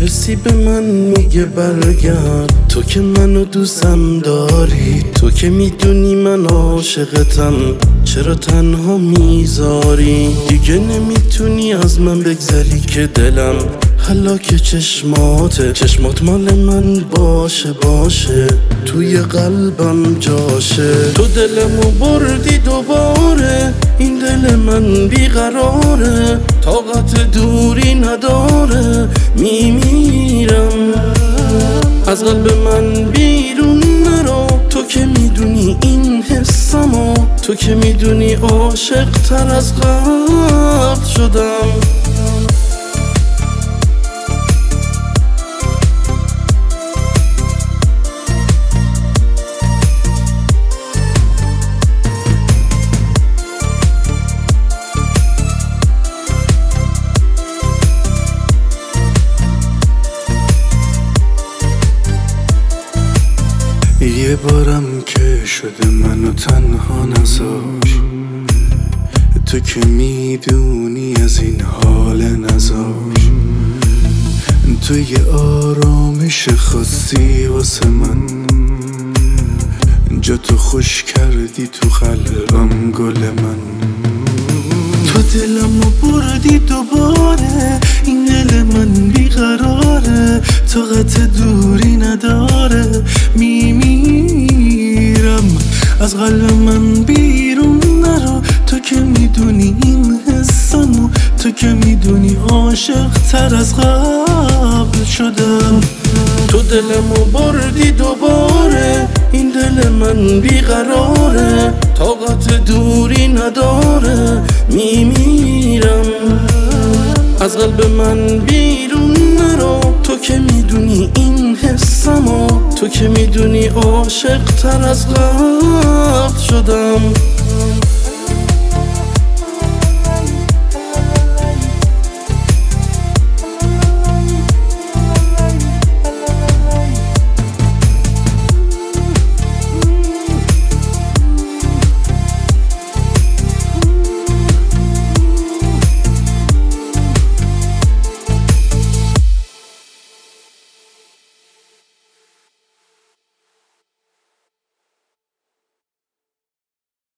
حسی به من میگه برگرد، تو که منو دوستم داری، تو که میدونی من عاشقتم، چرا تنها میذاری؟ دیگه نمیتونی از من بگذری که دلم هلاک چشمات مال من باشه توی قلبم جاشه. تو دلمو بردی دوباره، این دل من بیقراره، طاقت دوری نداره، میمیرم. از قلب من بیرون نرو، تو که میدونی این حسمو، تو که میدونی عاشق تر از قبل شدم. یه بارم که شده منو تنها نذار، تو که میدونی از این حال نذار. تو یه آرامش خاصی واسه من، جا تو خوش کردی تو قلبم گل من. تو دلمو بردی دوباره، این دل من بیقراره، طاقت دوری نداره، میمیرم. از قلب من بیرون نرو، تو که میدونی این حسمو، تو که میدونی عاشق تر از قبل شدم. تو دلمو بردی دوباره، این دل من بیقراره، طاقت دوری نداره، میمیرم. از قلب من بیرون نرو، تو که میدونی این حسمو، تو که میدونی عاشق تر از قبل شدم.